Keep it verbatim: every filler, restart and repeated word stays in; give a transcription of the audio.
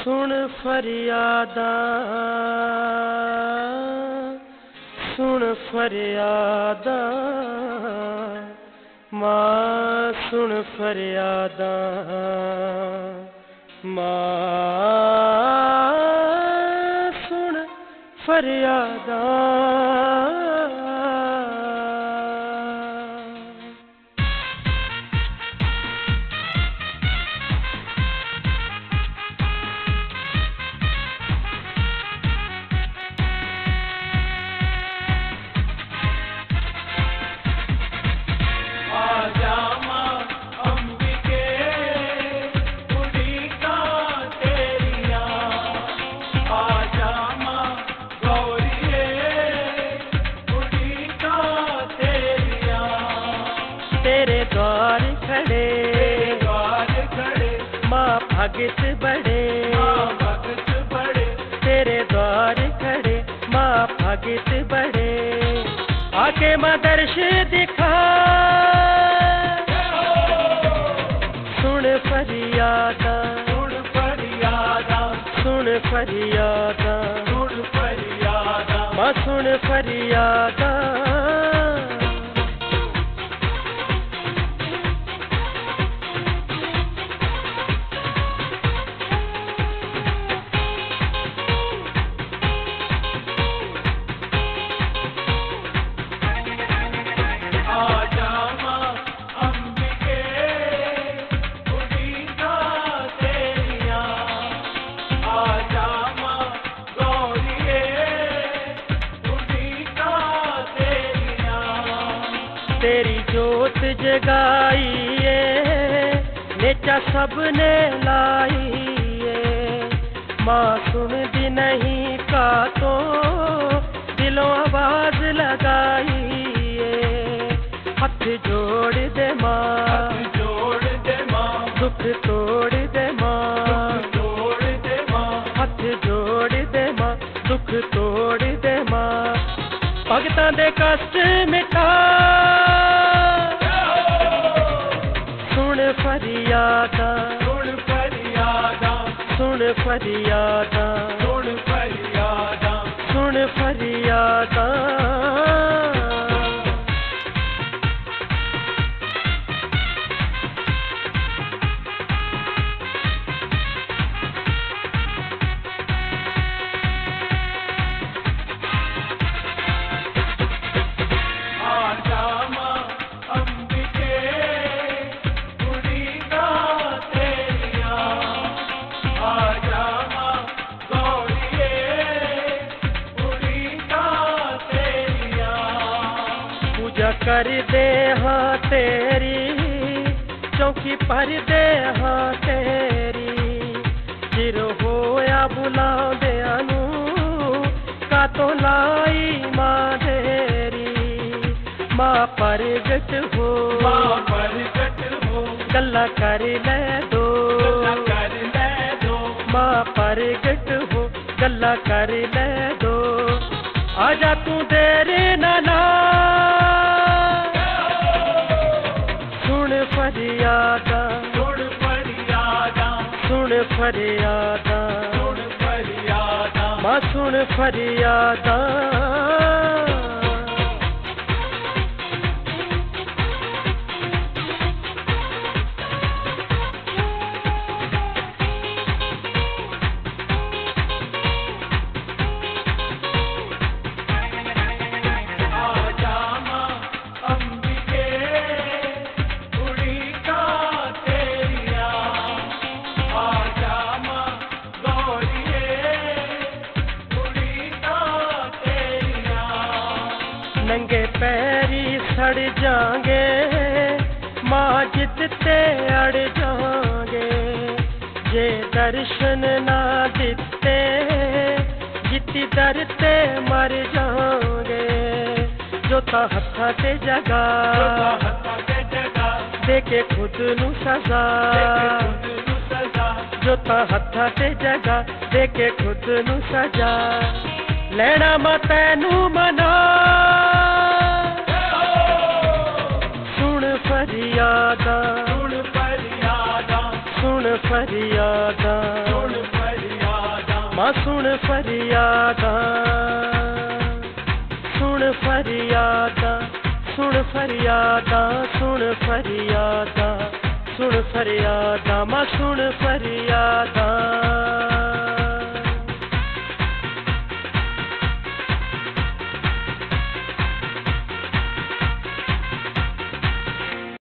सुन फरियादा सुन फरियादा माँ सुन फरियादा माँ सुन फरियादा। तेरे द्वार खड़े द्वार खड़े माँ भगत बड़े भगत बड़े तेरे द्वार खड़े माँ भगत बड़े आके माँ दर्श दिखा सुन फरियादा सुन फरियादा सुन फरियादा सुन फरियादा माँ सुन फरियादा। तेरी जोत जगाइए नेचा सबने लाइए माँ सुन दी नहीं का तो दिलों आवाज लगाइए हाथ जोड़ दे माँ जोड़ दे माँ दुख तोड़ दे माँ तोड़ दे माँ हाथ जोड़ दे माँ दुख तोड़ दे माँ भगतां दे कष्ट मिटा सुन फरियादा सुन फरियादा सुन फरियादा सुन फरियादा सुन फरियादा। कर दे हाँ तेरी चौकी पर दे हाँ तेरी चिर होया बुला दे अनु का तो लाई माँ देरी माँ परगट हो माँ परगट हो गल्ला कर ले दो कर ले दो माँ परगट हो गल्ला कर ले दो आजा तू तेरे नाना सुन फरियादा सुन फरियादा सुन फरियादा सुन फरियादा माँ सुन फरियादा। नंगे पैरी सड़ जाएंगे माँ जितते अड़ जाएंगे जे दर्शन ना दिते जिती दरते मर जाएंगे जो ता हथा ते जगा दे के खुद नू सजा जो ता हथा ते जगा दे के खुद नू सजा लेना मा तैनू मना सुन फरियादा सुन फरियादा सुन फरियादा सुन फरियादा। मां सुन फरियादा सुन फरियादा सुन फरियादा सुन फरियादा सुन फरियादा मां सुन फरियादा।